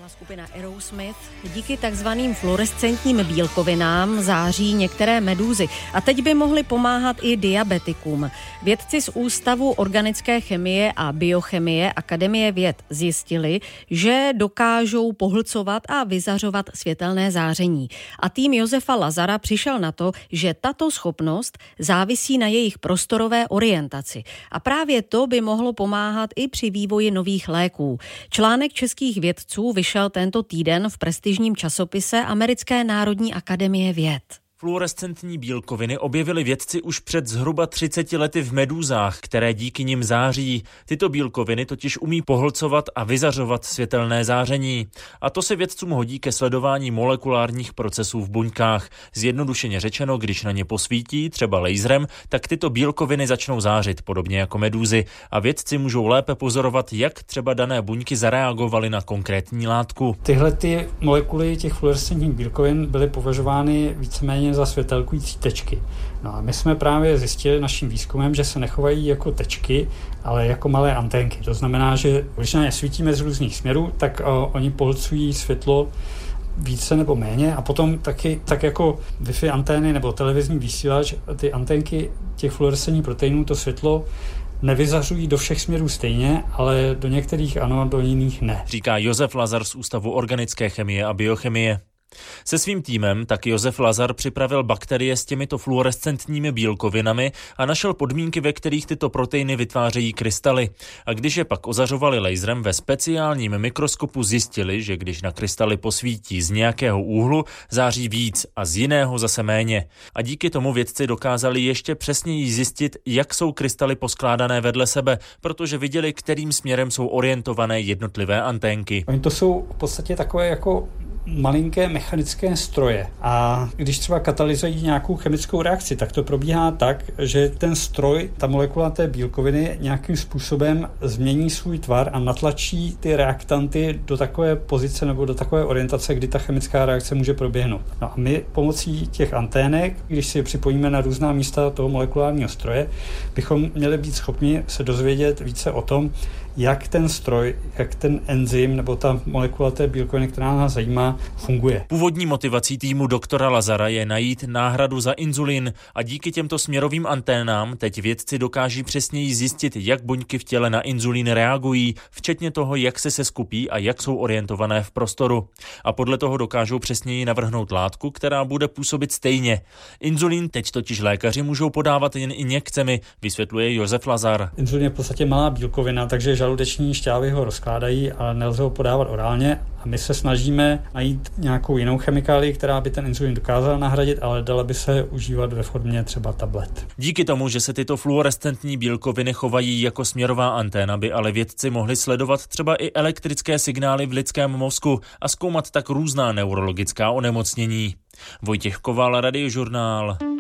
skupina Aerosmith. Díky takzvaným fluorescentním bílkovinám září některé medúzy a teď by mohly pomáhat i diabetikům. Vědci z Ústavu organické chemie a biochemie Akademie věd zjistili, že dokážou pohlcovat a vyzařovat světelné záření. A tým Josefa Lazara přišel na to, že tato schopnost závisí na jejich prostorové orientaci. A právě to by mohlo pomáhat i při vývoji nových léků. Článek českých vědců vyšel tento týden v prestižním časopise Americké národní akademie věd. Fluorescentní bílkoviny objevili vědci už před zhruba 30 lety v medúzách, které díky nim září. Tyto bílkoviny totiž umí pohlcovat a vyzařovat světelné záření. A to se vědcům hodí ke sledování molekulárních procesů v buňkách. Zjednodušeně řečeno, když na ně posvítí, třeba laserem, tak tyto bílkoviny začnou zářit, podobně jako medúzy. A vědci můžou lépe pozorovat, jak třeba dané buňky zareagovaly na konkrétní látku. Tyhle ty molekuly těch fluorescentních bílkovin byly považovány víceméně za světelkující tečky. No a my jsme právě zjistili naším výzkumem, že se nechovají jako tečky, ale jako malé anténky. To znamená, že když na ně svítíme z různých směrů, tak oni pohlcují světlo více nebo méně a potom taky tak jako Wi-Fi antény nebo televizní vysílač, ty anténky těch fluorescentních proteinů to světlo nevyzařují do všech směrů stejně, ale do některých ano, do jiných ne. Říká Josef Lazar z Ústavu organické chemie a biochemie. Se svým týmem tak Josef Lazar připravil bakterie s těmito fluorescentními bílkovinami a našel podmínky, ve kterých tyto proteiny vytvářejí krystaly. A když je pak ozařovali laserem ve speciálním mikroskopu, zjistili, že když na krystaly posvítí z nějakého úhlu, září víc a z jiného zase méně. A díky tomu vědci dokázali ještě přesněji zjistit, jak jsou krystaly poskládané vedle sebe, protože viděli, kterým směrem jsou orientované jednotlivé anténky. Oni to jsou v podstatě takové jako malinké mechanické stroje a když třeba katalyzují nějakou chemickou reakci, tak to probíhá tak, že ten stroj, ta molekula té bílkoviny nějakým způsobem změní svůj tvar a natlačí ty reaktanty do takové pozice nebo do takové orientace, kdy ta chemická reakce může proběhnout. No a my pomocí těch antének, když si je připojíme na různá místa toho molekulárního stroje, bychom měli být schopni se dozvědět více o tom, jak ten stroj, jak ten enzym nebo ta molekula té bílkoviny, která nás zajímá, funguje. Původní motivací týmu doktora Lazara je najít náhradu za inzulin a díky těmto směrovým anténám teď vědci dokáží přesněji zjistit, jak buňky v těle na inzulin reagují, včetně toho, jak se skupí a jak jsou orientované v prostoru. A podle toho dokážou přesněji navrhnout látku, která bude působit stejně. Inzulin teď totiž lékaři můžou podávat jen injekcemi, vysvětluje Josef Lazar. Inzulin je v podstatě malá bílkovina, takže žaludeční šťávy ho rozkládají, ale nelze ho podávat orálně a my se snažíme najít nějakou jinou chemikálii, která by ten inzulin dokázala nahradit, ale dala by se užívat ve formě třeba tablet. Díky tomu, že se tyto fluorescentní bílkoviny chovají jako směrová anténa, by ale vědci mohli sledovat třeba i elektrické signály v lidském mozku a zkoumat tak různá neurologická onemocnění. Vojtěch Koval, Radiožurnál.